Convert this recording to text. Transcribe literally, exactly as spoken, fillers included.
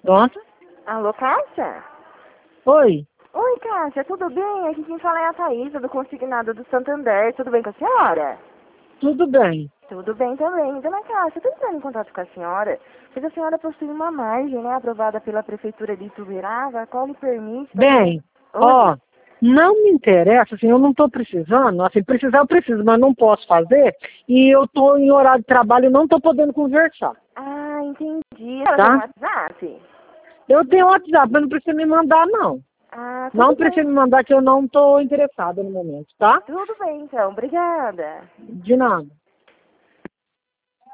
Pronto. Alô, Cássia? Oi. Oi, Cássia, tudo bem? Aqui quem fala é a Thaísa, do Consignado do Santander. Tudo bem com a senhora? Tudo bem. Tudo bem também. Dona Cássia, eu tô entrando em contato com a senhora, pois a senhora possui uma margem, né, aprovada pela Prefeitura de Ituverava, a qual lhe permite... Bem, Oi? ó, não me interessa, assim, eu não estou precisando, assim, precisar eu preciso, mas não posso fazer, e eu estou em horário de trabalho e não estou podendo conversar. Ah, entendi. Ela Tá? tem WhatsApp? Eu tenho WhatsApp, mas não precisa me mandar, não. Ah, Não tudo bem. precisa me mandar que eu não estou interessada no momento, tá? Tudo bem, então. Obrigada. De nada.